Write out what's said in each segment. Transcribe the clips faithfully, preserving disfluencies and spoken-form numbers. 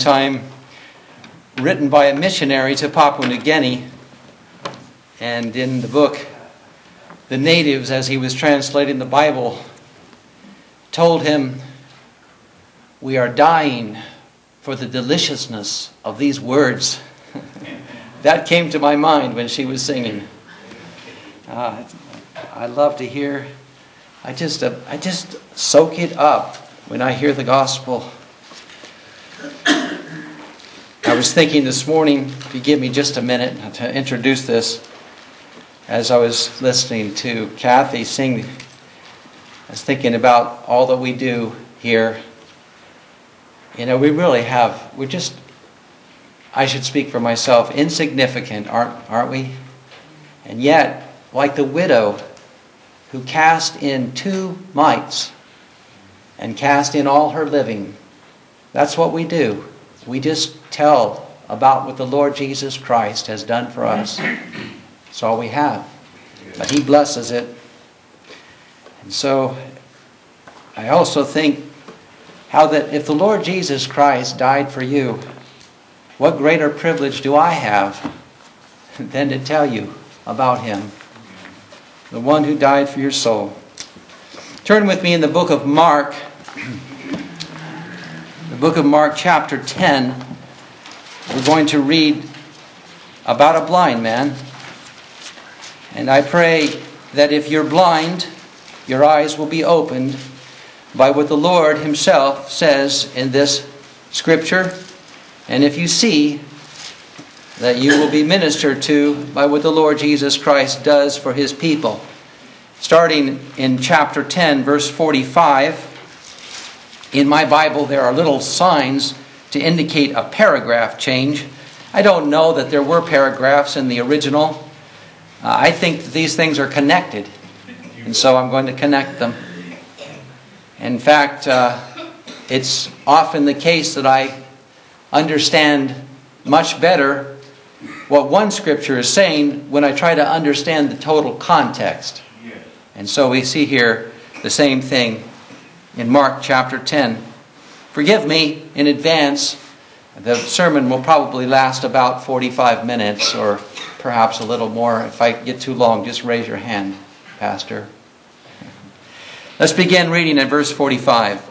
time, written by a missionary to Papua New Guinea. And in the book, the natives, as he was translating the Bible, told him, "We are dying for the deliciousness of these words." That came to my mind when she was singing. Uh, I love to hear. I just, uh, I just soak it up when I hear the gospel. I was thinking this morning, if you give me just a minute to introduce this, as I was listening to Kathy sing, I was thinking about all that we do here. You know, we really have, we're just, I should speak for myself, insignificant, aren't, aren't we? And yet, like the widow who cast in two mites and cast in all her living, that's what we do. We just tell about what the Lord Jesus Christ has done for us. That's all we have. But He blesses it. And so, I also think how that if the Lord Jesus Christ died for you, what greater privilege do I have than to tell you about Him, the one who died for your soul. Turn with me in the book of Mark, the book of Mark chapter ten. We're going to read about a blind man. And I pray that if you're blind, your eyes will be opened by what the Lord Himself says in this scripture. And if you see, that you will be ministered to by what the Lord Jesus Christ does for His people. Starting in chapter ten, verse forty-five. In my Bible, there are little signs to indicate a paragraph change. I don't know that there were paragraphs in the original. Uh, I think that these things are connected. And so I'm going to connect them. In fact, uh, it's often the case that I understand much better what one scripture is saying when I try to understand the total context. And so we see here the same thing in Mark chapter ten. Forgive me in advance. The sermon will probably last about forty-five minutes or perhaps a little more. If I get too long, just raise your hand, Pastor. Let's begin reading at verse forty-five.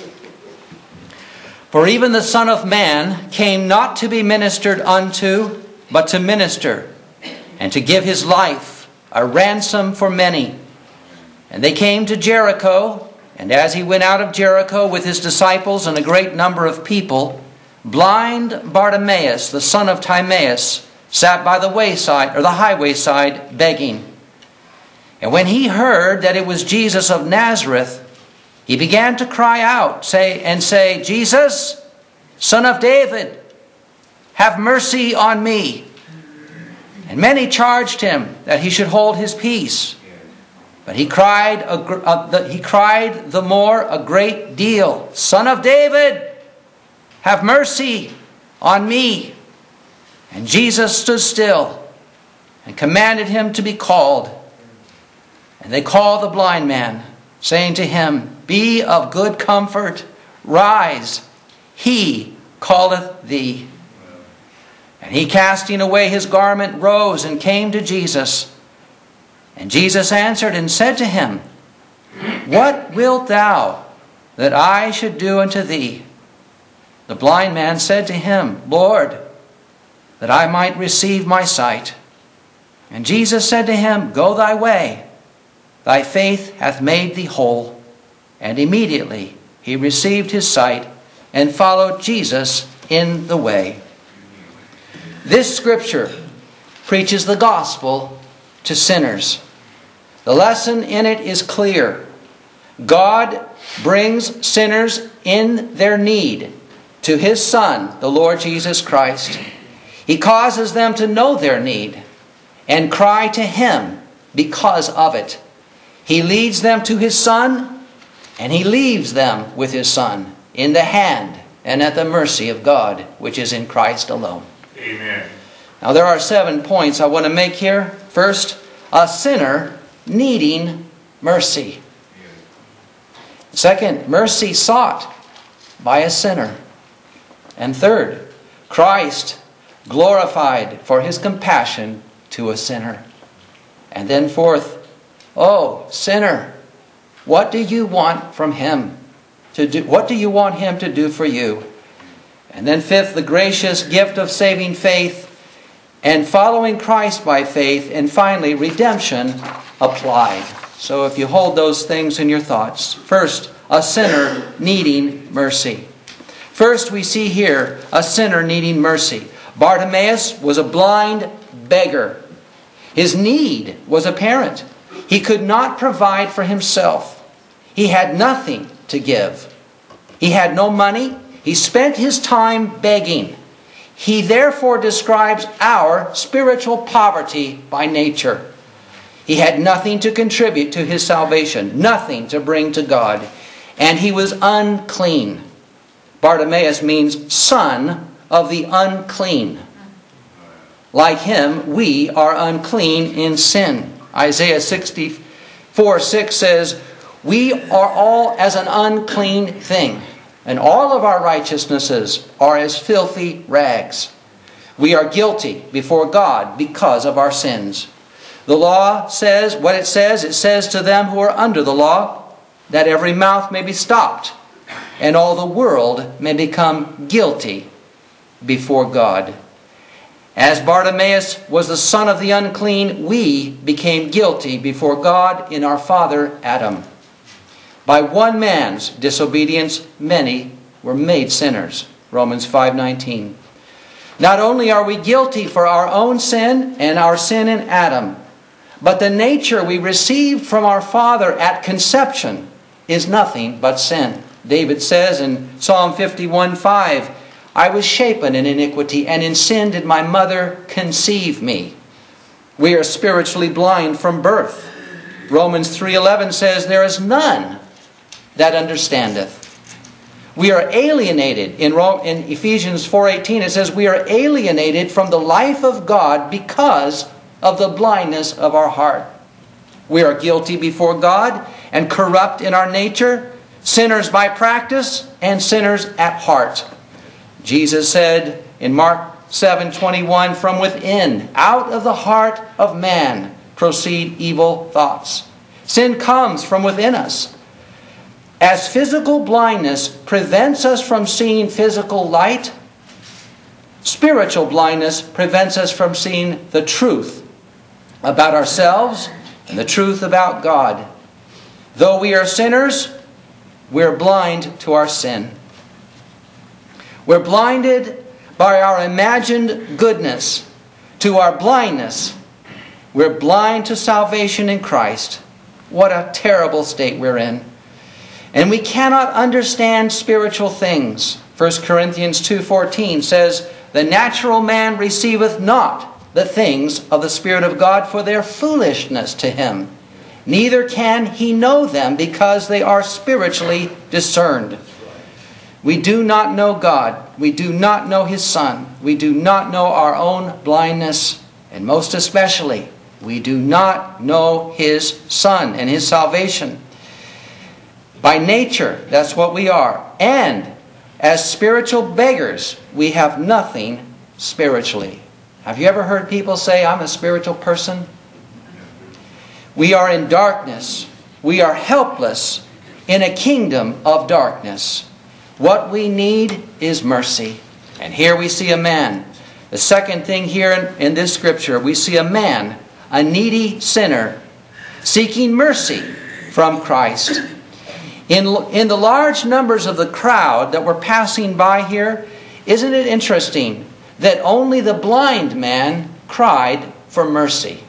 For even the Son of Man came not to be ministered unto, but to minister, and to give His life a ransom for many. And they came to Jericho, and as He went out of Jericho with His disciples and a great number of people, blind Bartimaeus, the son of Timaeus, sat by the wayside, or the highway side, begging. And when he heard that it was Jesus of Nazareth, he began to cry out say, and say, Jesus, Son of David, have mercy on me. And many charged him that he should hold his peace. But he cried, a, a, he cried the more a great deal, Son of David, have mercy on me. And Jesus stood still and commanded him to be called. And they called the blind man, saying to him, Be of good comfort, rise, he calleth thee. And he, casting away his garment, rose and came to Jesus. And Jesus answered and said to him, What wilt thou that I should do unto thee? The blind man said to him, Lord, that I might receive my sight. And Jesus said to him, Go thy way, thy faith hath made thee whole. And immediately he received his sight and followed Jesus in the way. This scripture preaches the gospel to sinners. The lesson in it is clear. God brings sinners in their need to His Son, the Lord Jesus Christ. He causes them to know their need and cry to Him because of it. He leads them to His Son, and He leaves them with His Son in the hand and at the mercy of God, which is in Christ alone. Amen. Now there are seven points I want to make here. First, a sinner needing mercy. Second, mercy sought by a sinner. And third, Christ glorified for his compassion to a sinner. And then fourth, oh, sinner, what do you want from him to do? What do you want him to do for you? And then fifth, the gracious gift of saving faith and following Christ by faith. And finally, redemption applied. So if you hold those things in your thoughts. First, a sinner needing mercy. First, we see here a sinner needing mercy. Bartimaeus was a blind beggar. His need was apparent. He could not provide for himself. He had nothing to give. He had no money. He spent his time begging. He therefore describes our spiritual poverty by nature. He had nothing to contribute to his salvation, nothing to bring to God, and he was unclean. Bartimaeus means son of the unclean. Like him, we are unclean in sin. Isaiah sixty-four six says, we are all as an unclean thing, and all of our righteousnesses are as filthy rags. We are guilty before God because of our sins. The law says what it says. It says to them who are under the law that every mouth may be stopped and all the world may become guilty before God. As Bartimaeus was the son of the unclean, we became guilty before God in our father Adam. By one man's disobedience, many were made sinners. Romans five nineteen. Not only are we guilty for our own sin and our sin in Adam, but the nature we received from our father at conception is nothing but sin. David says in Psalm fifty-one five, I was shapen in iniquity, and in sin did my mother conceive me. We are spiritually blind from birth. Romans three eleven says, there is none that understandeth. We are alienated. In, in Ephesians four eighteen it says, we are alienated from the life of God because of the blindness of our heart. We are guilty before God and corrupt in our nature, sinners by practice and sinners at heart. Jesus said in Mark seven twenty-one, from within, out of the heart of man, proceed evil thoughts. Sin comes from within us. As physical blindness prevents us from seeing physical light, spiritual blindness prevents us from seeing the truth about ourselves and the truth about God. Though we are sinners, we're blind to our sin. We're blinded by our imagined goodness to our blindness. We're blind to salvation in Christ. What a terrible state we're in. And we cannot understand spiritual things. First Corinthians two fourteen says, the natural man receiveth not the things of the Spirit of God, for their foolishness to him. Neither can he know them, because they are spiritually discerned. We do not know God. We do not know His Son. We do not know our own blindness. And most especially, we do not know His Son and His salvation. By nature, that's what we are. And as spiritual beggars, we have nothing spiritually. Have you ever heard people say, I'm a spiritual person? We are in darkness. We are helpless in a kingdom of darkness. What we need is mercy. And here we see a man. The second thing here in, in this scripture, we see a man, a needy sinner, seeking mercy from Christ. In, in the large numbers of the crowd that were passing by here, isn't it interesting that only the blind man cried for mercy?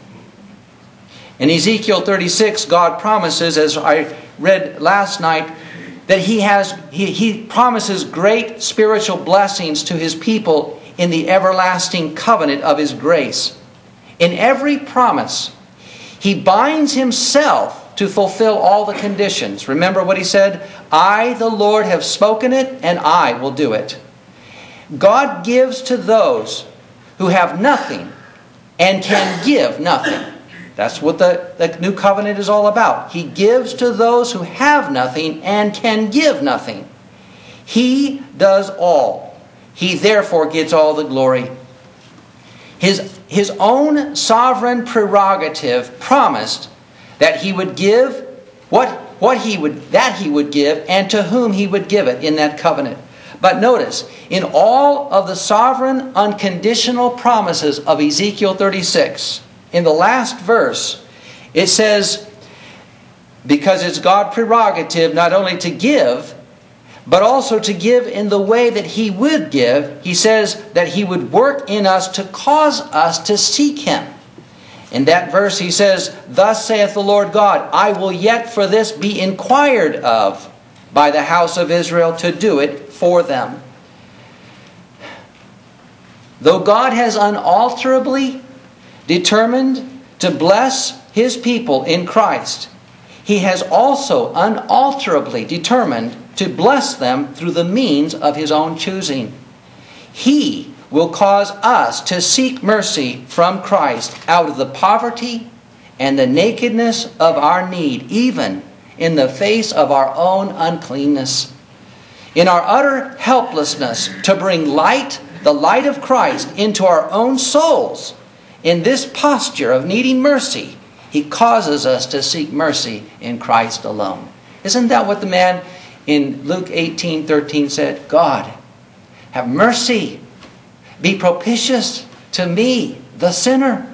In Ezekiel thirty-six, God promises, as I read last night, that He has He, he promises great spiritual blessings to His people in the everlasting covenant of His grace. In every promise, He binds Himself to fulfill all the conditions. Remember what He said? I, the Lord, have spoken it, and I will do it. God gives to those who have nothing and can give nothing. That's what the, the new covenant is all about. He gives to those who have nothing and can give nothing. He does all. He therefore gets all the glory. His, his own sovereign prerogative promised that He would give what, what he would, that He would give and to whom He would give it in that covenant. But notice, in all of the sovereign unconditional promises of Ezekiel thirty-six, in the last verse, it says, because it's God's prerogative not only to give, but also to give in the way that He would give, He says that He would work in us to cause us to seek Him. In that verse He says, thus saith the Lord God, I will yet for this be inquired of by the house of Israel to do it for them. Though God has unalterably determined to bless His people in Christ, He has also unalterably determined to bless them through the means of His own choosing. He will cause us to seek mercy from Christ out of the poverty and the nakedness of our need, even in the face of our own uncleanness. In our utter helplessness to bring light, the light of Christ, into our own souls, in this posture of needing mercy, He causes us to seek mercy in Christ alone. Isn't that what the man in Luke eighteen thirteen said? God, have mercy. Be propitious to me, the sinner.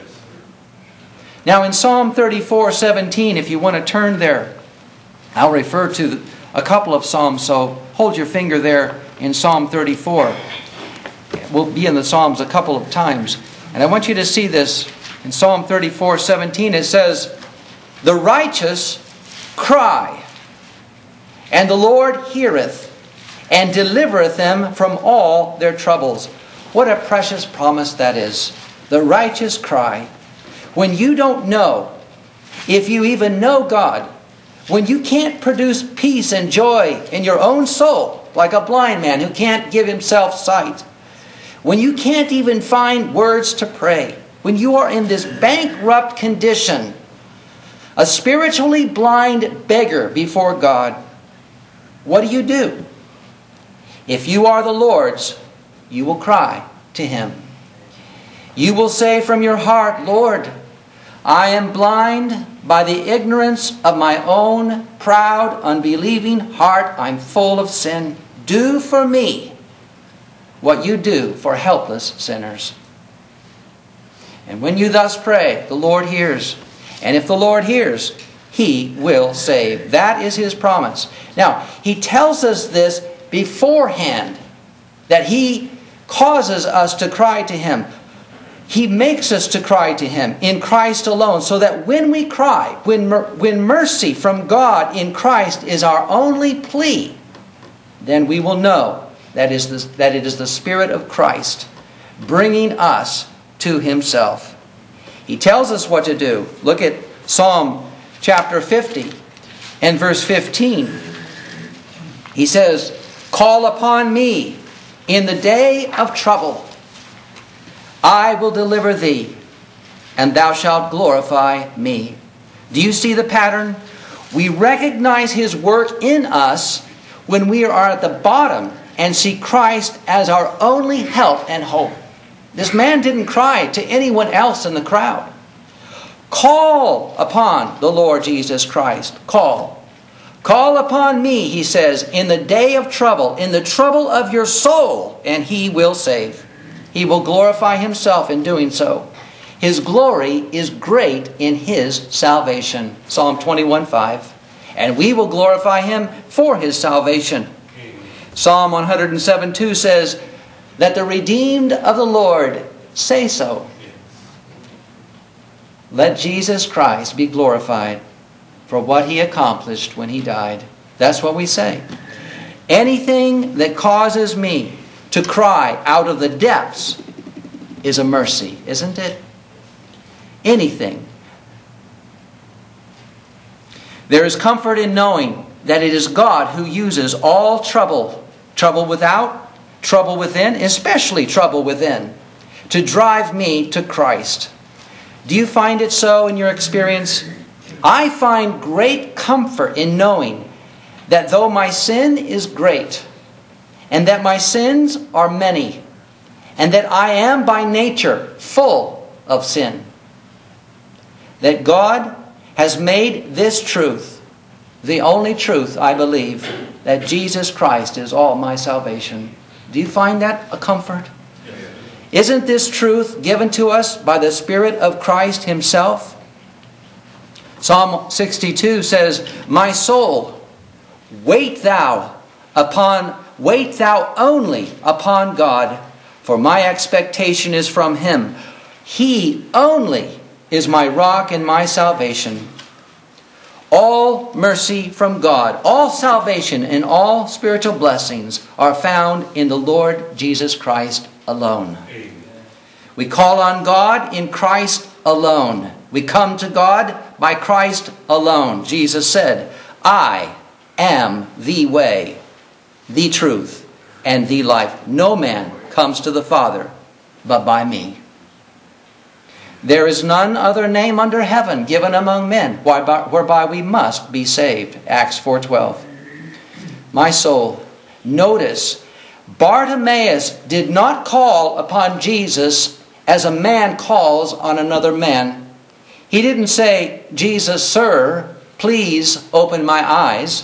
Now in Psalm thirty-four seventeen, if you want to turn there, I'll refer to a couple of Psalms, so hold your finger there in Psalm thirty-four. We'll be in the Psalms a couple of times. And I want you to see this. In Psalm thirty-four seventeen it says, the righteous cry, and the Lord heareth, and delivereth them from all their troubles. What a precious promise that is. The righteous cry. When you don't know if you even know God, when you can't produce peace and joy in your own soul, like a blind man who can't give himself sight, when you can't even find words to pray, when you are in this bankrupt condition, a spiritually blind beggar before God, what do you do? If you are the Lord's, you will cry to Him. You will say from your heart, Lord, I am blind by the ignorance of my own proud, unbelieving heart. I'm full of sin. Do for me what you do for helpless sinners. And when you thus pray, the Lord hears. And if the Lord hears, He will save. That is His promise. Now, He tells us this beforehand, that He causes us to cry to Him. He makes us to cry to Him in Christ alone, so that when we cry, when, mer- when mercy from God in Christ is our only plea, then we will know that, is the, that it is the Spirit of Christ bringing us to Himself. He tells us what to do. Look at Psalm chapter fifty and verse fifteen. He says, call upon me in the day of trouble. I will deliver thee, and thou shalt glorify me. Do you see the pattern? We recognize His work in us when we are at the bottom and see Christ as our only help and hope. This man didn't cry to anyone else in the crowd. Call upon the Lord Jesus Christ. Call. Call upon me, He says, in the day of trouble, in the trouble of your soul, and He will save. He will glorify Himself in doing so. His glory is great in His salvation. Psalm twenty-one five. And we will glorify Him for His salvation. Psalm one oh seven two says, that the redeemed of the Lord say so. Let Jesus Christ be glorified for what He accomplished when He died. That's what we say. Anything that causes me to cry out of the depths is a mercy, isn't it? Anything. There is comfort in knowing that it is God who uses all trouble, trouble without, trouble within, especially trouble within, to drive me to Christ. Do you find it so in your experience? I find great comfort in knowing that though my sin is great, and that my sins are many, and that I am by nature full of sin. That God has made this truth the only truth, I believe, that Jesus Christ is all my salvation. Do you find that a comfort? Isn't this truth given to us by the Spirit of Christ Himself? Psalm sixty-two says, "My soul, wait thou upon, wait thou only upon God, for my expectation is from Him. He only is my rock and my salvation." All mercy from God, all salvation and all spiritual blessings are found in the Lord Jesus Christ alone. Amen. We call on God in Christ alone. We come to God by Christ alone. Jesus said, "I am the way, the truth, and the life. No man comes to the Father but by me." There is none other name under heaven given among men whereby we must be saved. Acts four twelve. My soul, notice, Bartimaeus did not call upon Jesus as a man calls on another man. He didn't say, "Jesus, sir, please open my eyes."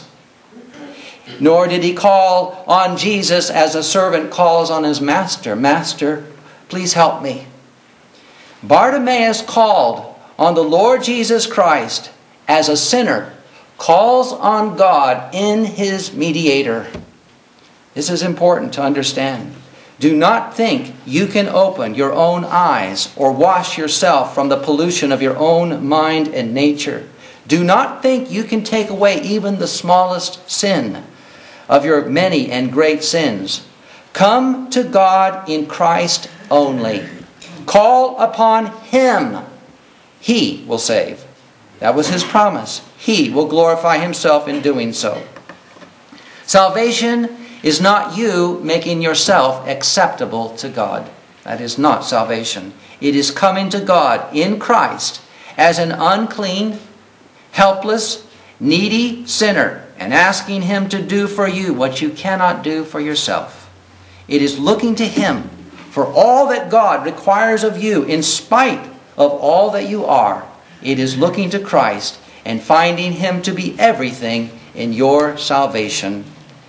Nor did he call on Jesus as a servant calls on his master. "Master, please help me." Bartimaeus called on the Lord Jesus Christ as a sinner calls on God in His mediator. This is important to understand. Do not think you can open your own eyes or wash yourself from the pollution of your own mind and nature. Do not think you can take away even the smallest sin of your many and great sins. Come to God in Christ only. Call upon Him. He will save. That was His promise. He will glorify Himself in doing so. Salvation is not you making yourself acceptable to God. That is not salvation. It is coming to God in Christ as an unclean, helpless, needy sinner and asking Him to do for you what you cannot do for yourself. It is looking to Him for all that God requires of you in spite of all that you are. It is looking to Christ and finding Him to be everything in your salvation.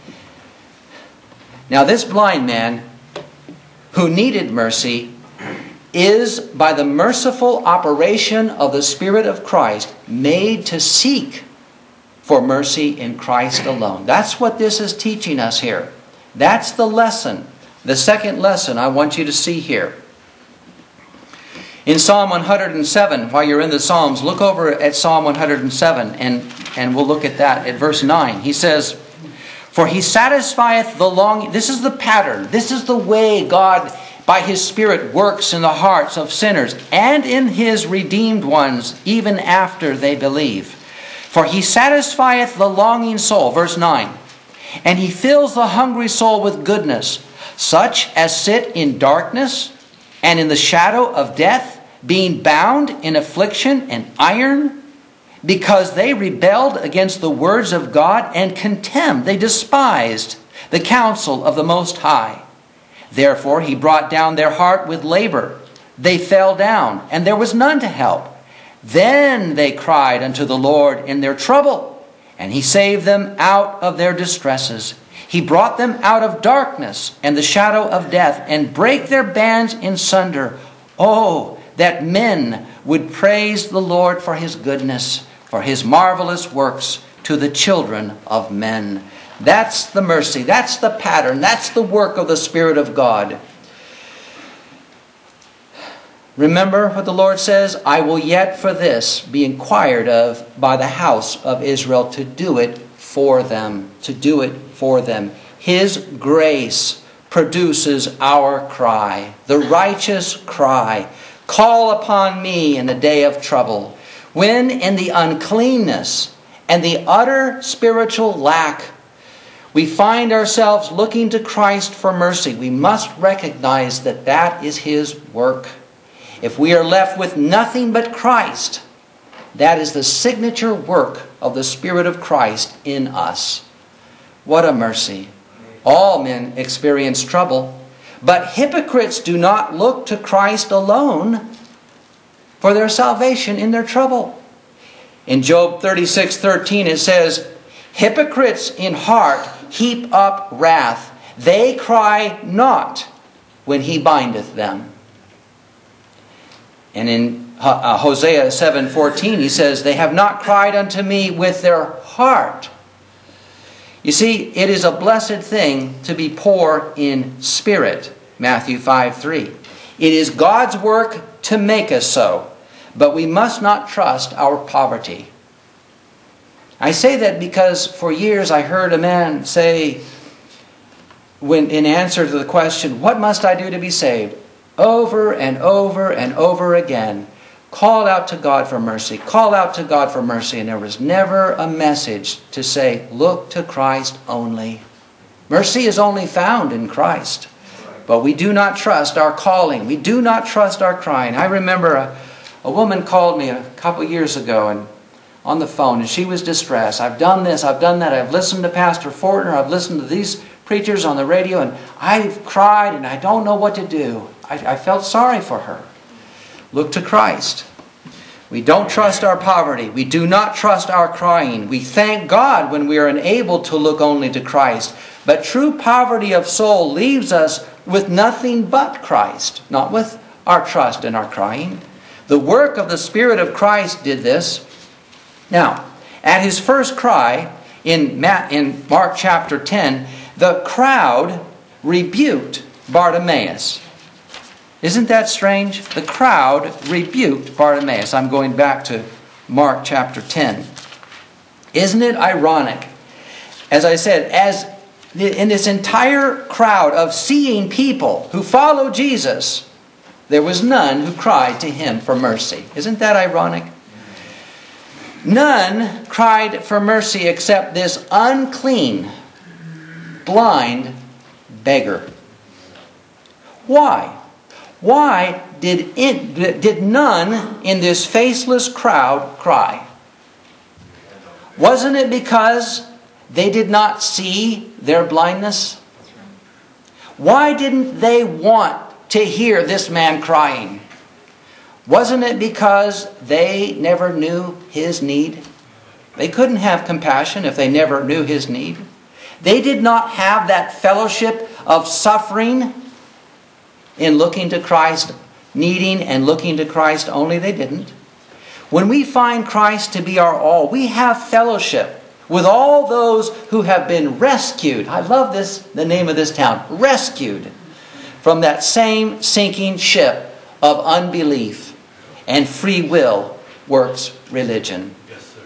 Now this blind man who needed mercy is, by the merciful operation of the Spirit of Christ, made to seek for mercy in Christ alone. That's what this is teaching us here. That's the lesson. The second lesson I want you to see here. In Psalm one hundred seven, while you're in the Psalms, look over at Psalm one hundred seven and, and we'll look at that at verse nine. He says, "For He satisfieth the longing." This is the pattern. This is the way God, by His Spirit, works in the hearts of sinners and in His redeemed ones, even after they believe. "For He satisfieth the longing soul," verse nine, "and He fills the hungry soul with goodness. Such as sit in darkness and in the shadow of death, being bound in affliction and iron, because they rebelled against the words of God and contemned, they despised the counsel of the Most High. Therefore He brought down their heart with labor. They fell down, and there was none to help. Then they cried unto the Lord in their trouble, and He saved them out of their distresses. He brought them out of darkness and the shadow of death, and brake their bands in sunder. Oh, that men would praise the Lord for His goodness, for His marvelous works to the children of men." That's the mercy. That's the pattern. That's the work of the Spirit of God. Remember what the Lord says, "I will yet for this be inquired of by the house of Israel, to do it for them." To do it for them. His grace produces our cry, the righteous cry. "Call upon me in the day of trouble." When in the uncleanness and the utter spiritual lack we find ourselves looking to Christ for mercy, we must recognize that that is His work. If we are left with nothing but Christ, that is the signature work of the Spirit of Christ in us. What a mercy. All men experience trouble, but hypocrites do not look to Christ alone for their salvation in their trouble. In Job thirty-six thirteen it says, hypocrites in heart heap up wrath. They cry not when he bindeth them. And in Hosea seven fourteen he says, they have not cried unto me with their heart. You see, it is a blessed thing to be poor in spirit. Matthew five three. It is God's work to make us so, but we must not trust our poverty. I say that because for years I heard a man say, when in answer to the question, what must I do to be saved? Over and over and over again, called out to God for mercy, called out to God for mercy, and there was never a message to say, look to Christ only. Mercy is only found in Christ. But we do not trust our calling. We do not trust our crying. I remember a, a woman called me a couple years ago and on the phone, and she was distressed. I've done this, I've done that. I've listened to Pastor Fortner, I've listened to these preachers on the radio, and I've cried and I don't know what to do. I, I felt sorry for her. Look to Christ. We don't trust our poverty. We do not trust our crying. We thank God when we are unable to look only to Christ. But true poverty of soul leaves us with nothing but Christ, not with our trust and our crying. The work of the Spirit of Christ did this. Now, at his first cry, in Mark chapter ten, the crowd rebuked Bartimaeus. Isn't that strange? The crowd rebuked Bartimaeus. I'm going back to Mark chapter ten. Isn't it ironic? As I said, as in this entire crowd of seeing people who follow Jesus, there was none who cried to him for mercy. Isn't that ironic? None cried for mercy except this unclean, blind beggar. Why? Why did it, did none in this faceless crowd cry? Wasn't it because they did not see their blindness? Why didn't they want to hear this man crying? Wasn't it because they never knew his need? They couldn't have compassion if they never knew his need. They did not have that fellowship of suffering in looking to Christ, needing and looking to Christ only. They didn't. When we find Christ to be our all, we have fellowship with all those who have been rescued. I love this, the name of this town, rescued from that same sinking ship of unbelief. And free will works religion. Yes, sir.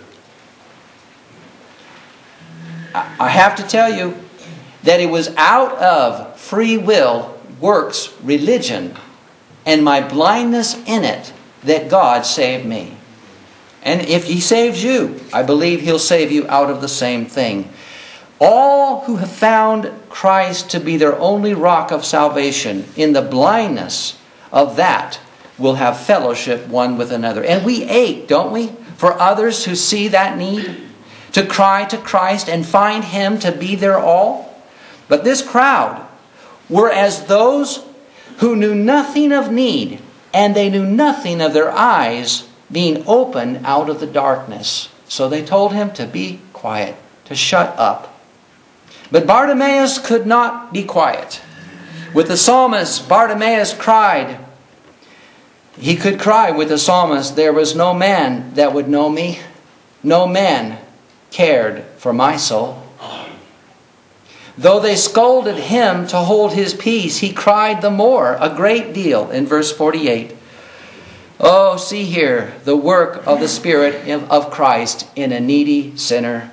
I have to tell you that it was out of free will works religion and my blindness in it that God saved me. And if He saves you, I believe He'll save you out of the same thing. All who have found Christ to be their only rock of salvation in the blindness of that will have fellowship one with another. And we ache, don't we, for others who see that need, to cry to Christ and find Him to be their all. But this crowd were as those who knew nothing of need, and they knew nothing of their eyes being opened out of the darkness. So they told him to be quiet, to shut up. But Bartimaeus could not be quiet. With the psalmist, Bartimaeus cried. He could cry with the psalmist, there was no man that would know me. No man cared for my soul. Though they scolded him to hold his peace, he cried the more, a great deal, in verse forty-eight. Oh, see here the work of the Spirit of Christ in a needy sinner.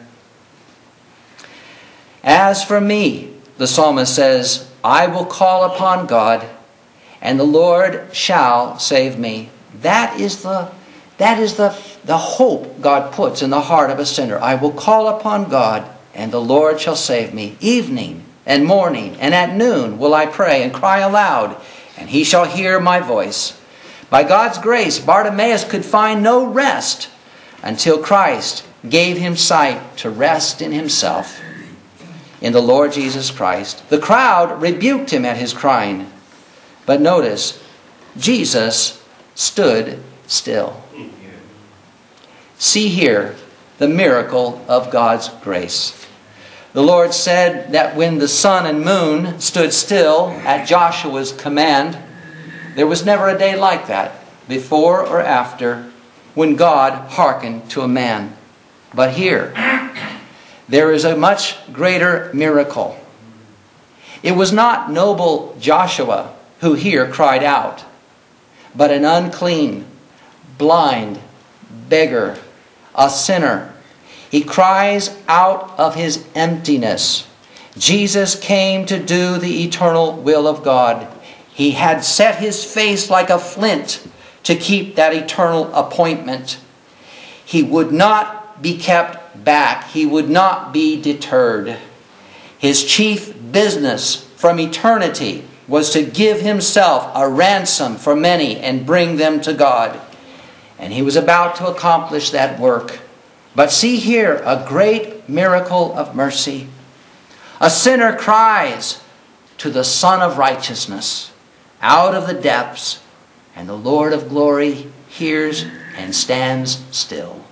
As for me, the psalmist says, I will call upon God, and the Lord shall save me. That is the that is the, the hope God puts in the heart of a sinner. I will call upon God, and the Lord shall save me. Evening and morning and at noon will I pray and cry aloud, and He shall hear my voice. By God's grace, Bartimaeus could find no rest until Christ gave him sight to rest in Himself. in the Lord Jesus Christ. The crowd rebuked him at his crying. But notice, Jesus stood still. See here the miracle of God's grace. The Lord said that when the sun and moon stood still at Joshua's command, there was never a day like that, before or after, when God hearkened to a man. But here, there is a much greater miracle. It was not noble Joshua who here cried out, but an unclean, blind beggar, a sinner. He cries out of his emptiness. Jesus came to do the eternal will of God. He had set his face like a flint to keep that eternal appointment. He would not be kept back. He would not be deterred. His chief business from eternity was to give himself a ransom for many and bring them to God. And he was about to accomplish that work. But see here a great miracle of mercy. A sinner cries to the Son of Righteousness out of the depths, and the Lord of glory hears and stands still.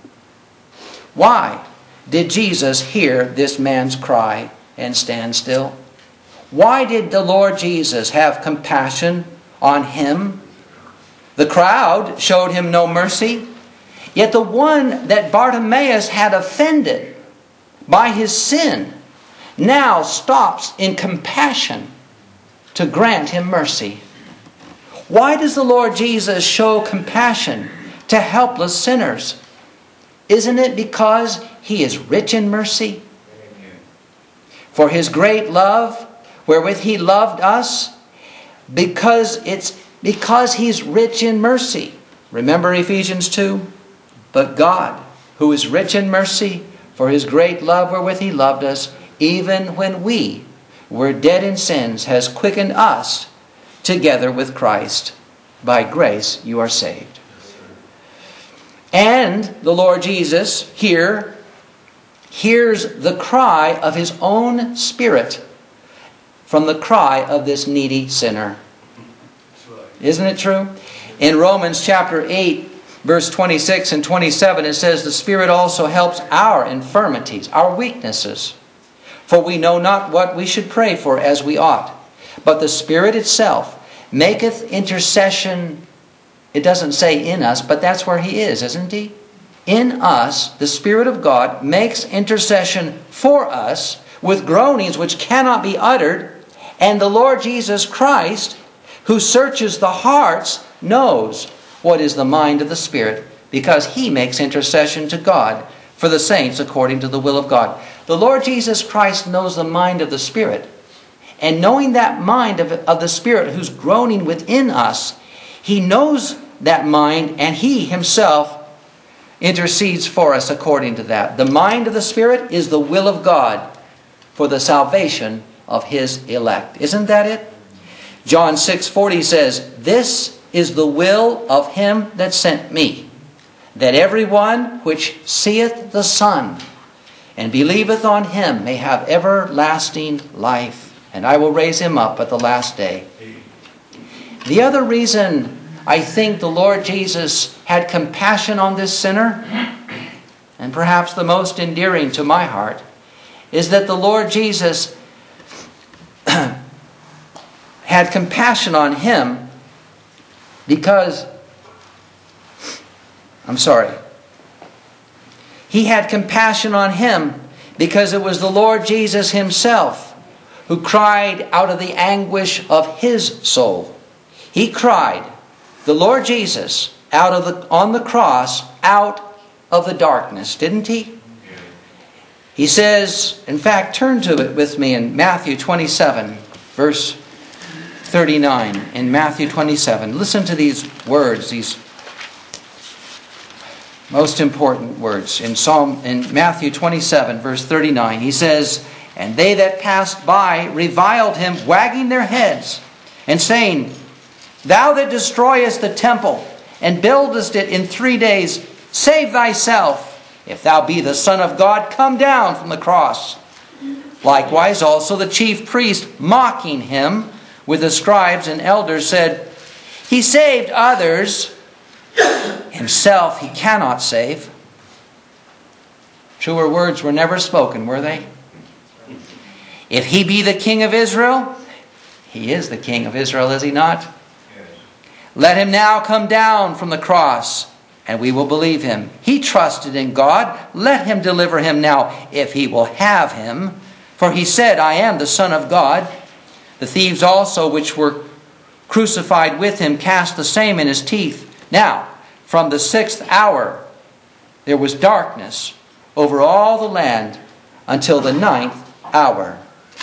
Why did Jesus hear this man's cry and stand still? Why did the Lord Jesus have compassion on him? The crowd showed him no mercy, yet the one that Bartimaeus had offended by his sin now stops in compassion to grant him mercy. Why does the Lord Jesus show compassion to helpless sinners? Isn't it because he is rich in mercy? For his great love, wherewith he loved us, because it's because he's rich in mercy. Remember Ephesians two? But God, who is rich in mercy, for his great love wherewith he loved us, even when we were dead in sins, has quickened us together with Christ. By grace you are saved. And the Lord Jesus here hears the cry of his own Spirit from the cry of this needy sinner. Isn't it true? In Romans chapter eight, verse twenty-six and twenty-seven, it says, the Spirit also helps our infirmities, our weaknesses. For we know not what we should pray for as we ought. But the Spirit itself maketh intercession. It doesn't say in us, but that's where he is, isn't he? In us, the Spirit of God makes intercession for us with groanings which cannot be uttered. And the Lord Jesus Christ, who searches the hearts, knows what is the mind of the Spirit, because he makes intercession to God for the saints according to the will of God. The Lord Jesus Christ knows the mind of the Spirit. And knowing that mind of, of the Spirit who's groaning within us, he knows that mind, and he himself intercedes for us according to that. The mind of the Spirit is the will of God for the salvation of his elect. Isn't that it? John six forty says, this is the will of him that sent me, that everyone which seeth the Son and believeth on him may have everlasting life, and I will raise him up at the last day. The other reason I think the Lord Jesus had compassion on this sinner, and perhaps the most endearing to my heart, is that the Lord Jesus had compassion on him because, I'm sorry, he had compassion on him because it was the Lord Jesus himself who cried out of the anguish of his soul. He cried, the Lord Jesus, out of the on the cross, out of the darkness, didn't he? He says, in fact, turn to it with me in Matthew twenty-seven, verse thirty-nine. In Matthew twenty-seven, listen to these words, these most important words. In Psalm, in Matthew twenty-seven, verse thirty-nine, he says, and they that passed by reviled him, wagging their heads, and saying, thou that destroyest the temple, and buildest it in three days, save thyself. If thou be the Son of God, come down from the cross. Likewise also the chief priest, mocking him with the scribes and elders, said, He saved others, himself he cannot save. Truer words were never spoken, were they? If he be the king of Israel, he is the king of Israel, is he not? Let him now come down from the cross, and we will believe him. He trusted in God. Let him deliver him now, if he will have him. For he said, I am the Son of God. The thieves also, which were crucified with him, cast the same in his teeth. Now, from the sixth hour, there was darkness over all the land until the ninth hour.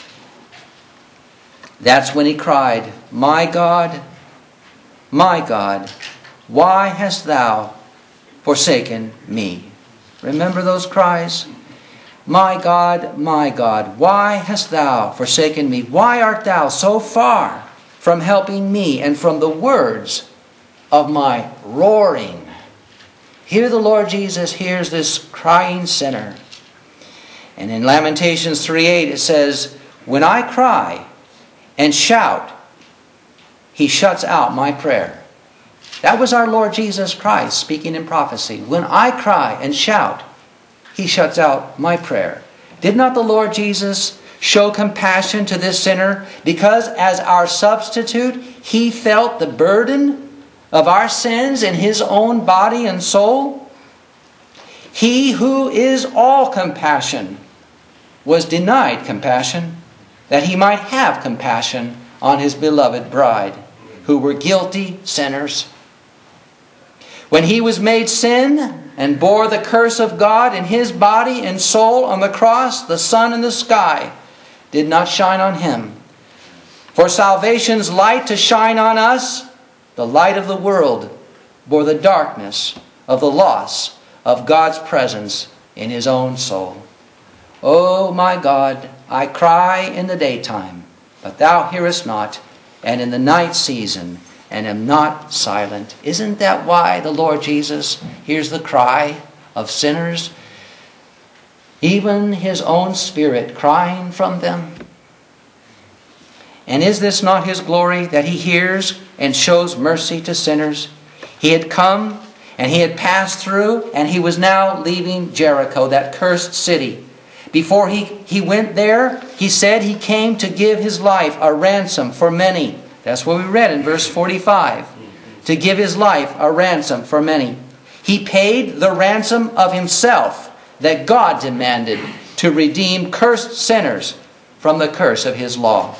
That's when he cried, My God, my God, why hast thou forsaken me? Remember those cries? My God, my God, why hast thou forsaken me? Why art thou so far from helping me and from the words of my roaring? Here the Lord Jesus hears this crying sinner. And in Lamentations three eight it says, When I cry and shout, He shuts out my prayer. That was our Lord Jesus Christ speaking in prophecy. When I cry and shout, He shuts out my prayer. Did not the Lord Jesus show compassion to this sinner? Because as our substitute, He felt the burden of our sins in His own body and soul. He who is all compassion was denied compassion, that He might have compassion on His beloved bride, who were guilty sinners. When He was made sin and bore the curse of God in His body and soul on the cross, the sun in the sky did not shine on Him. For salvation's light to shine on us, the light of the world bore the darkness of the loss of God's presence in His own soul. O my God, I cry in the daytime, but Thou hearest not, and in the night season, and am not silent. Isn't that why the Lord Jesus hears the cry of sinners? Even His own Spirit crying from them. And is this not His glory, that He hears and shows mercy to sinners? He had come and He had passed through, and He was now leaving Jericho, that cursed city. Before he, he went there, He said He came to give His life a ransom for many. That's what we read in verse forty-five. To give His life a ransom for many. He paid the ransom of Himself that God demanded to redeem cursed sinners from the curse of His law.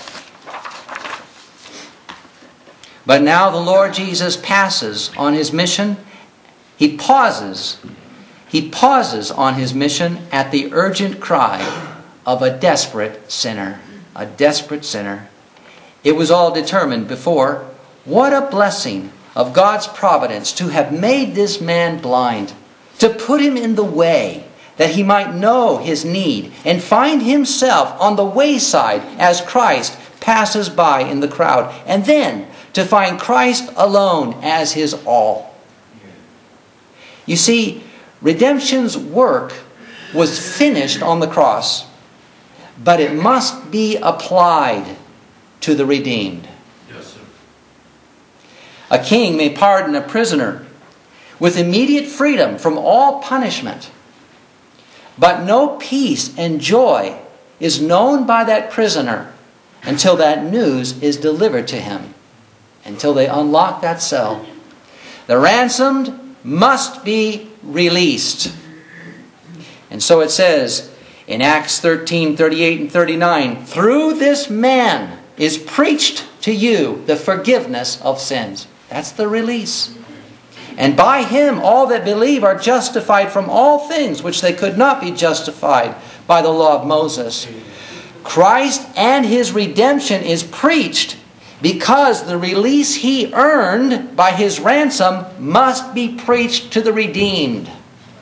But now the Lord Jesus passes on His mission. He pauses. He pauses on His mission at the urgent cry of a desperate sinner. A desperate sinner. It was all determined before. What a blessing of God's providence to have made this man blind, to put him in the way, that he might know his need and find himself on the wayside as Christ passes by in the crowd, and then to find Christ alone as his all. You see, redemption's work was finished on the cross, but it must be applied to the redeemed. Yes, sir. A king may pardon a prisoner with immediate freedom from all punishment, but no peace and joy is known by that prisoner until that news is delivered to him, until they unlock that cell. The ransomed must be released. And so it says in Acts thirteen, thirty-eight and thirty-nine, through this man is preached to you the forgiveness of sins. That's the release. And by Him all that believe are justified from all things which they could not be justified by the law of Moses. Christ and His redemption is preached because the release He earned by His ransom must be preached to the redeemed.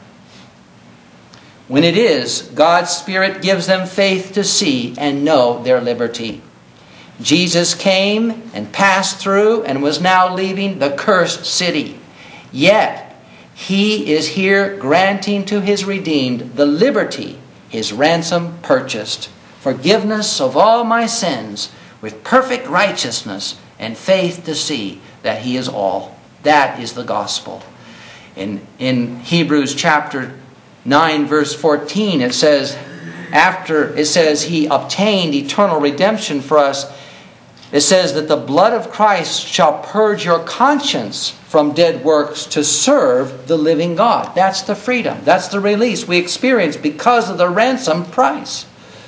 When it is, God's Spirit gives them faith to see and know their liberty. Jesus came and passed through and was now leaving the cursed city. Yet, He is here granting to His redeemed the liberty His ransom purchased. forgiveness of all my sins, with perfect righteousness and faith to see that He is all. That is the gospel. In, in Hebrews chapter nine, verse fourteen, it says, after it says He obtained eternal redemption for us, it says that the blood of Christ shall purge your conscience from dead works to serve the living God. That's the freedom. That's the release we experience because of the ransom price.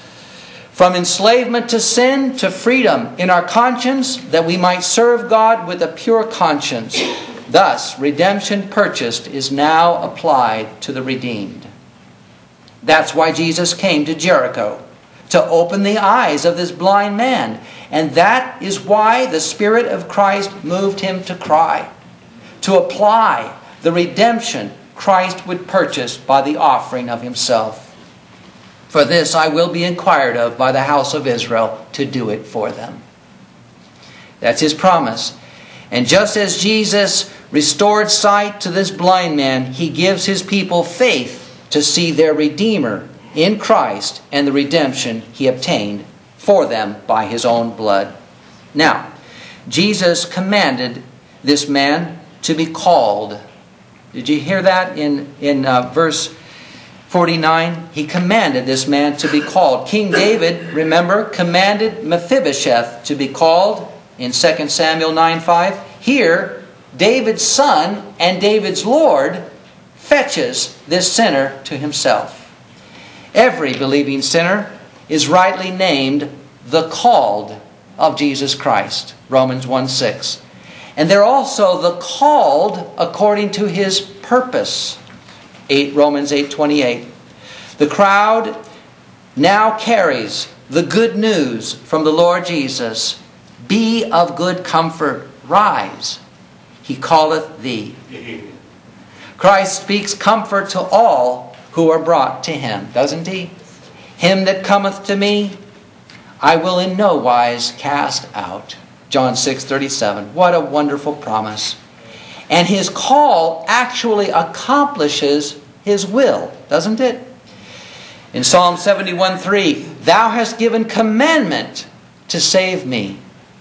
From enslavement to sin to freedom in our conscience, that we might serve God with a pure conscience. Thus, redemption purchased is now applied to the redeemed. That's why Jesus came to Jericho, to open the eyes of this blind man. And that is why the Spirit of Christ moved him to cry, to apply the redemption Christ would purchase by the offering of Himself. For this I will be inquired of by the house of Israel, to do it for them. That's His promise. And just as Jesus restored sight to this blind man, He gives His people faith to see their Redeemer in Christ and the redemption He obtained for them by His own blood. Now, Jesus commanded this man to be called. Did you hear that in, in uh, verse forty-nine? He commanded this man to be called. King David, remember, commanded Mephibosheth to be called in Second Samuel nine five. Here, David's son and David's Lord fetches this sinner to himself. Every believing sinner is rightly named the called of Jesus Christ, Romans one six. And they're also the called according to His purpose, Romans eight twenty-eight. The crowd now carries the good news from the Lord Jesus. Be of good comfort, rise, He calleth thee. Christ speaks comfort to all who are brought to Him, doesn't He? Him that cometh to me, I will in no wise cast out. John six thirty-seven. What a wonderful promise. And His call actually accomplishes His will, doesn't it? In Psalm seventy-one three, Thou hast given commandment to save me.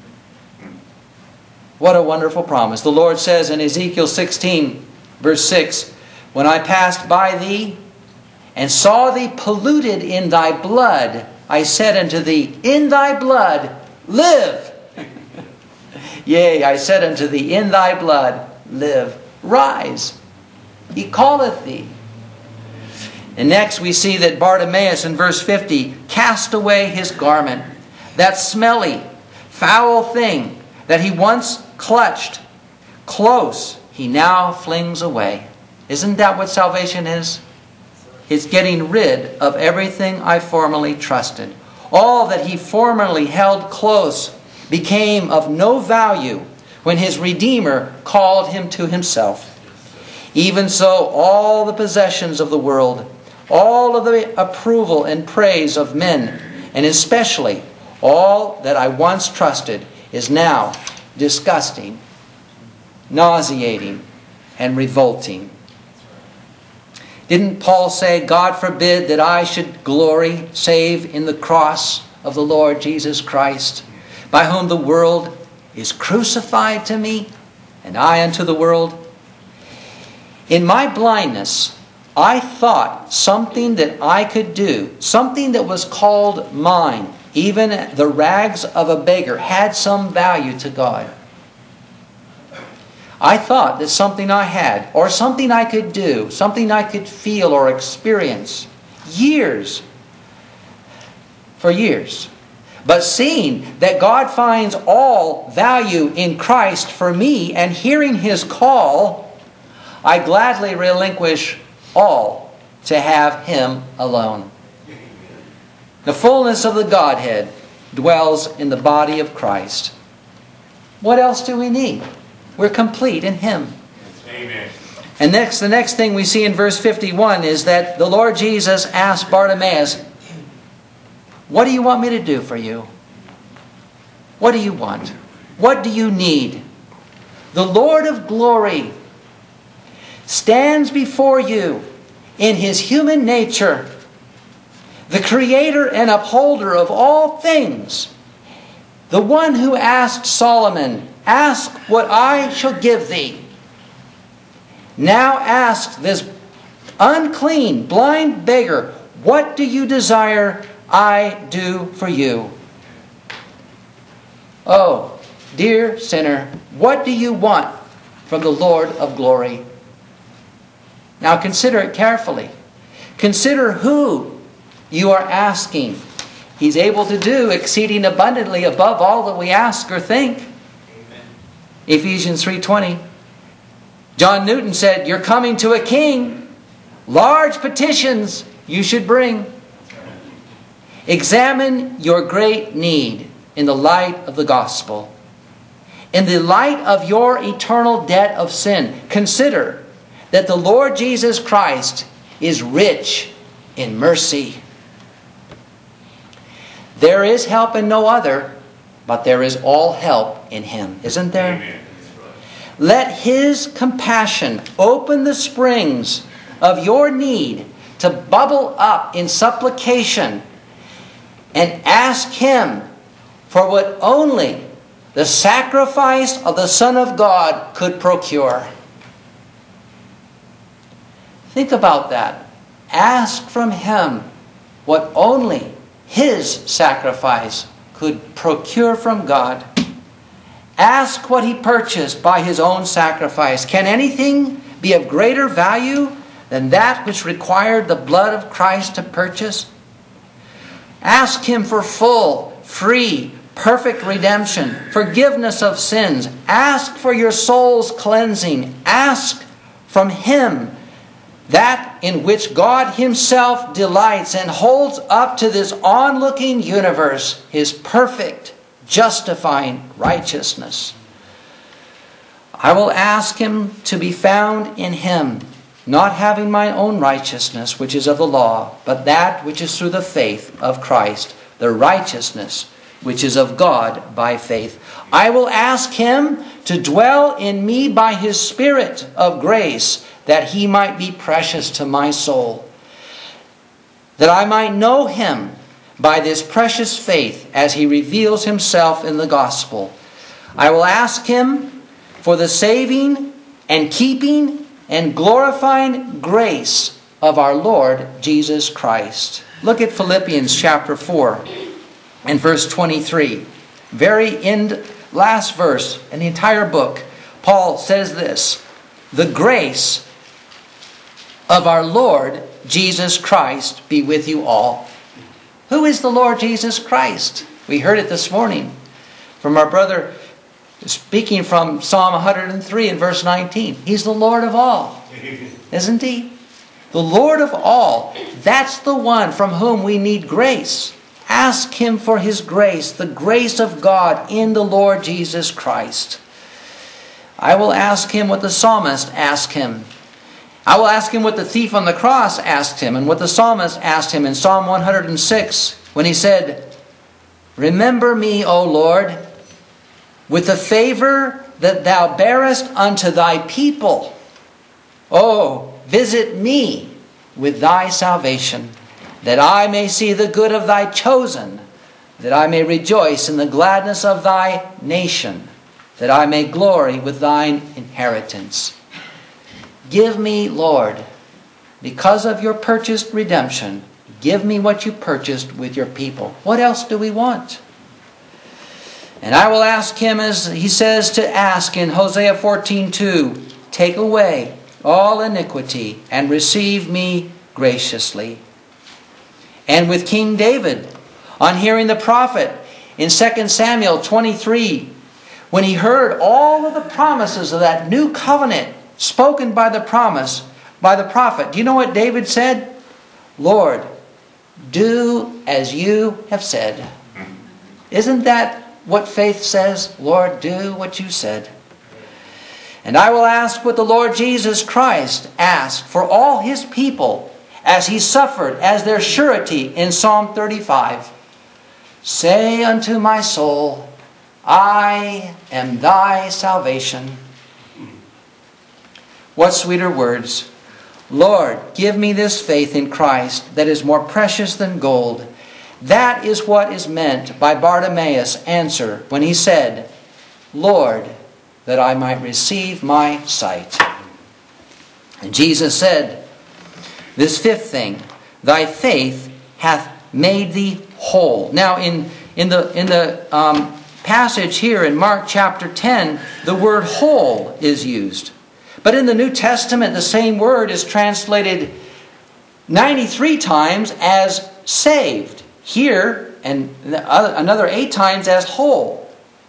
What a wonderful promise. The Lord says in Ezekiel sixteen, verse six, When I passed by thee, and saw thee polluted in thy blood, I said unto thee, In thy blood, live. Yea, I said unto thee, In thy blood, live. Rise. He calleth thee. And next we see that Bartimaeus in verse fifty cast away his garment. That smelly, foul thing that he once clutched close, he now flings away. Isn't that what salvation is? It's getting rid of everything I formerly trusted. All that he formerly held close became of no value when his Redeemer called him to Himself. Even so, all the possessions of the world, all of the approval and praise of men, and especially all that I once trusted, is now disgusting, nauseating, and revolting. Didn't Paul say, God forbid that I should glory save in the cross of the Lord Jesus Christ, by whom the world is crucified to me, and I unto the world? In my blindness, I thought something that I could do, something that was called mine, even the rags of a beggar, had some value to God. I thought that something I had, or something I could do, something I could feel or experience, years, for years. But seeing that God finds all value in Christ for me, and hearing His call, I gladly relinquish all to have Him alone. The fullness of the Godhead dwells in the body of Christ. What else do we need? We're complete in Him. Amen. And next, the next thing we see in verse fifty-one is that the Lord Jesus asked Bartimaeus, what do you want me to do for you? What do you want? What do you need? The Lord of glory stands before you in His human nature. the creator and upholder of all things, the one who asked Solomon, "Ask what I shall give thee," now asks this unclean, blind beggar, "What do you desire I do for you?" Oh, dear sinner, what do you want from the Lord of glory? Now consider it carefully. Consider who you are asking. He's able to do exceeding abundantly above all that we ask or think. Amen. Ephesians three twenty. John Newton said, "You're coming to a king. Large petitions you should bring." Examine your great need in the light of the gospel. In the light of your eternal debt of sin, consider that the Lord Jesus Christ is rich in mercy. There is help in no other, but there is all help in Him, isn't there? Amen. Let His compassion open the springs of your need to bubble up in supplication and ask Him for what only the sacrifice of the Son of God could procure. Think about that. Ask from Him what only His sacrifice could procure from God. Ask what He purchased by His own sacrifice. Can anything be of greater value than that which required the blood of Christ to purchase? Ask Him for full, free, perfect redemption, forgiveness of sins. Ask for your soul's cleansing. Ask from Him that in which God Himself delights and holds up to this onlooking universe His perfect, justifying righteousness. I will ask Him to be found in Him, not having my own righteousness, which is of the law, but that which is through the faith of Christ, the righteousness which is of God by faith. I will ask Him to dwell in me by His Spirit of grace, that He might be precious to my soul, that I might know Him by this precious faith as He reveals Himself in the gospel. I will ask Him for the saving and keeping and glorifying grace of our Lord Jesus Christ. Look at Philippians chapter four and verse twenty-three. Very end, last verse in the entire book. Paul says this: "The grace of our Lord Jesus Christ be with you all." Who is the Lord Jesus Christ? We heard it this morning from our brother speaking from Psalm one hundred three and verse nineteen. He's the Lord of all, isn't He? The Lord of all. That's the one from whom we need grace. Ask Him for His grace, the grace of God in the Lord Jesus Christ. I will ask Him what the psalmist asked Him. I will ask Him what the thief on the cross asked Him, and what the psalmist asked Him in Psalm one hundred six, when he said, "Remember me, O Lord, with the favor that Thou bearest unto Thy people. Oh, visit me with Thy salvation, that I may see the good of Thy chosen, that I may rejoice in the gladness of Thy nation, that I may glory with Thine inheritance." Give me, Lord, because of your purchased redemption, give me what you purchased with your people. What else do we want? And I will ask Him, as He says to ask in Hosea fourteen two, "Take away all iniquity and receive me graciously." And with King David, on hearing the prophet in Second Samuel twenty-three, when he heard all of the promises of that new covenant spoken by the promise, by the prophet, do you know what David said? "Lord, do as you have said." Isn't that what faith says? Lord, do what you said. And I will ask what the Lord Jesus Christ asked for all His people as He suffered as their surety in Psalm thirty-five. "Say unto my soul, I am Thy salvation." What sweeter words? Lord, give me this faith in Christ that is more precious than gold. That is what is meant by Bartimaeus' answer when he said, Lord, that I might receive my sight. And Jesus said, this fifth thing, thy faith hath made thee whole. Now in, in the, in the um, passage here in Mark chapter ten, the word whole is used. But in the New Testament, the same word is translated ninety-three times as saved. Here, and another eight times as whole.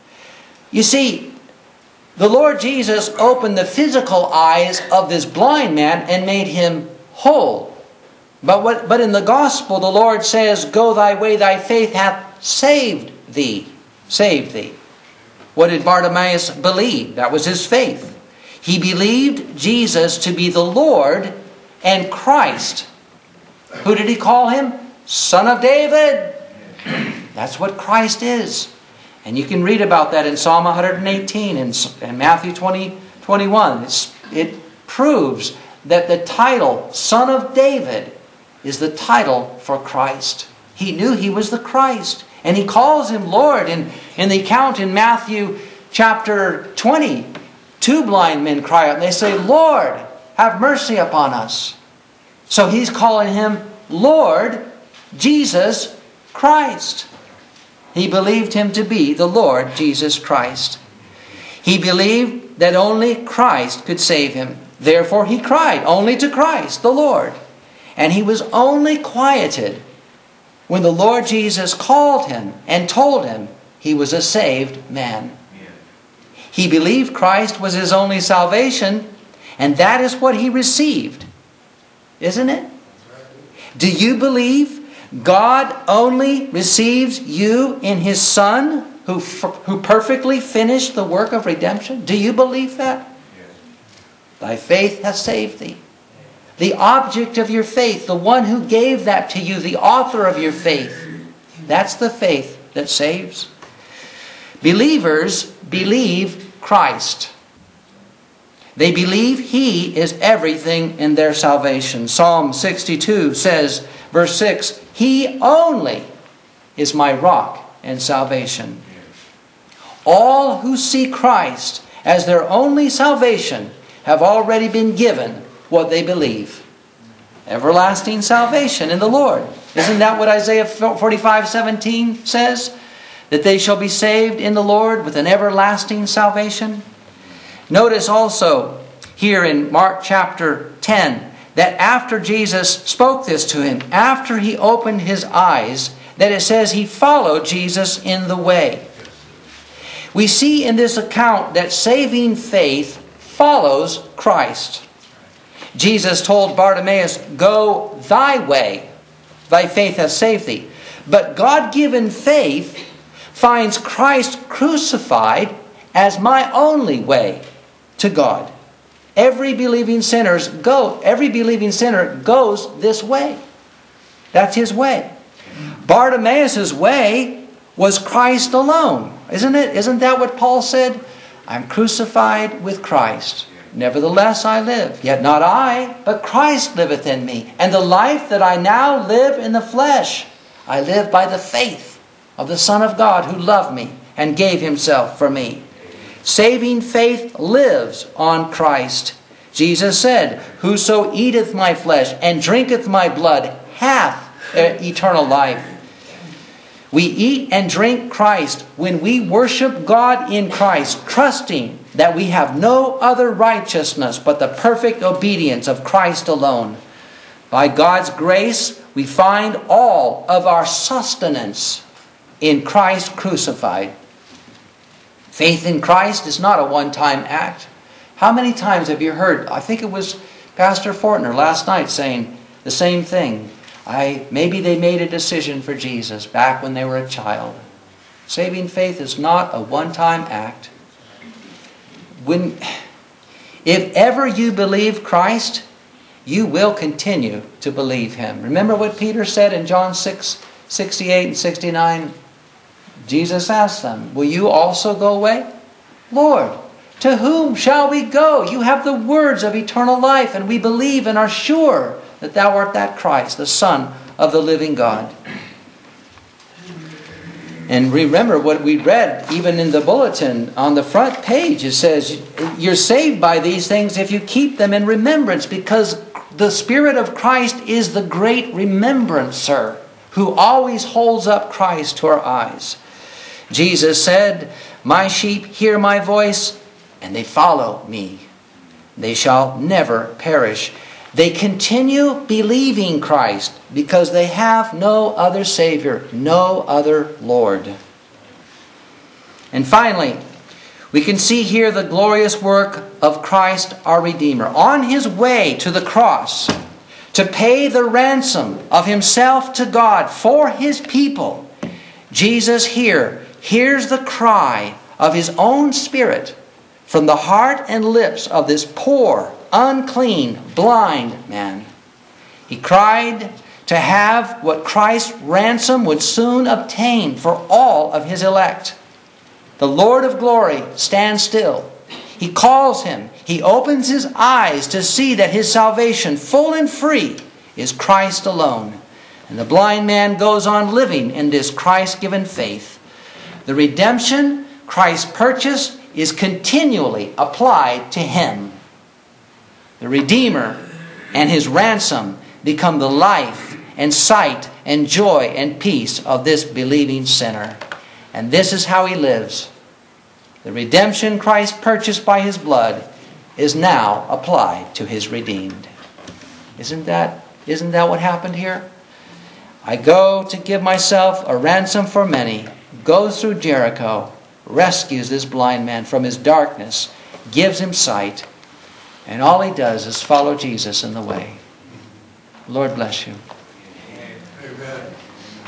You see, the Lord Jesus opened the physical eyes of this blind man and made him whole. But what, but in the gospel, the Lord says, go thy way, thy faith hath saved thee. Saved thee. What did Bartimaeus believe? That was his faith. He believed Jesus to be the Lord and Christ. Who did he call him? Son of David. That's what Christ is. And you can read about that in Psalm one hundred eighteen and, and Matthew twenty, twenty-one. It's, it proves that the title, Son of David, is the title for Christ. He knew he was the Christ. And he calls him Lord. In, in the account in Matthew chapter twenty, two blind men cry out and they say, Lord, have mercy upon us. So he's calling him Lord Jesus Christ. He believed him to be the Lord Jesus Christ. He believed that only Christ could save him. Therefore he cried only to Christ, the Lord. And he was only quieted when the Lord Jesus called him and told him he was a saved man. He believed Christ was his only salvation, and that is what he received. Isn't it? Do you believe God only receives you in His Son who, who perfectly finished the work of redemption? Do you believe that? Yes. Thy faith hath saved thee. The object of your faith, the one who gave that to you, the author of your faith, that's the faith that saves. Believers believe Christ. They believe He is everything in their salvation. Psalm sixty-two says, verse six, He only is my rock and salvation. All who see Christ as their only salvation have already been given what they believe. Everlasting salvation in the Lord. Isn't that what Isaiah forty-five seventeen says? That they shall be saved in the Lord with an everlasting salvation. Notice also here in Mark chapter ten that after Jesus spoke this to him, after he opened his eyes, that it says he followed Jesus in the way. We see in this account that saving faith follows Christ. Jesus told Bartimaeus, go thy way, thy faith hath saved thee. But God-given faith finds Christ crucified as my only way to God. Every believing sinners go, every believing sinner goes this way. That's his way. Bartimaeus' way was Christ alone. Isn't it? Isn't that what Paul said? I'm crucified with Christ. Nevertheless I live. Yet not I, but Christ liveth in me. And the life that I now live in the flesh, I live by the faith of the Son of God who loved me and gave himself for me. Saving faith lives on Christ. Jesus said, whoso eateth my flesh and drinketh my blood hath eternal life. We eat and drink Christ when we worship God in Christ, trusting that we have no other righteousness but the perfect obedience of Christ alone. By God's grace, we find all of our sustenance in Christ crucified. Faith in Christ is not a one-time act. How many times have you heard, I think it was Pastor Fortner last night saying the same thing. I Maybe they made a decision for Jesus back when they were a child. Saving faith is not a one-time act. When, if ever you believe Christ, you will continue to believe Him. Remember what Peter said in John six, sixty-eight and sixty-nine? Jesus asked them, will you also go away? Lord, To whom shall we go? You have the words of eternal life, and we believe and are sure that thou art that Christ, the Son of the living God. And remember what we read even in the bulletin on the front page. It says, you're saved by these things if you keep them in remembrance, because the Spirit of Christ is the great remembrancer who always holds up Christ to our eyes. Jesus said, my sheep hear my voice, and they follow me. They shall never perish. They continue believing Christ because they have no other Savior, no other Lord. And finally, we can see here the glorious work of Christ our Redeemer. On His way to the cross, to pay the ransom of Himself to God for His people, Jesus here hears the cry of His own Spirit from the heart and lips of this poor, unclean, blind man. He cried to have what Christ's ransom would soon obtain for all of His elect. The Lord of glory stands still. He calls him. He opens his eyes to see that his salvation, full and free, is Christ alone. And the blind man goes on living in this Christ-given faith. The redemption Christ purchased is continually applied to him. The Redeemer and His ransom become the life and sight and joy and peace of this believing sinner. And this is how he lives. The redemption Christ purchased by His blood is now applied to His redeemed. Isn't that, isn't that what happened here? I go to give myself a ransom for many, goes through Jericho, rescues this blind man from his darkness, gives him sight, and all he does is follow Jesus in the way. Lord bless you.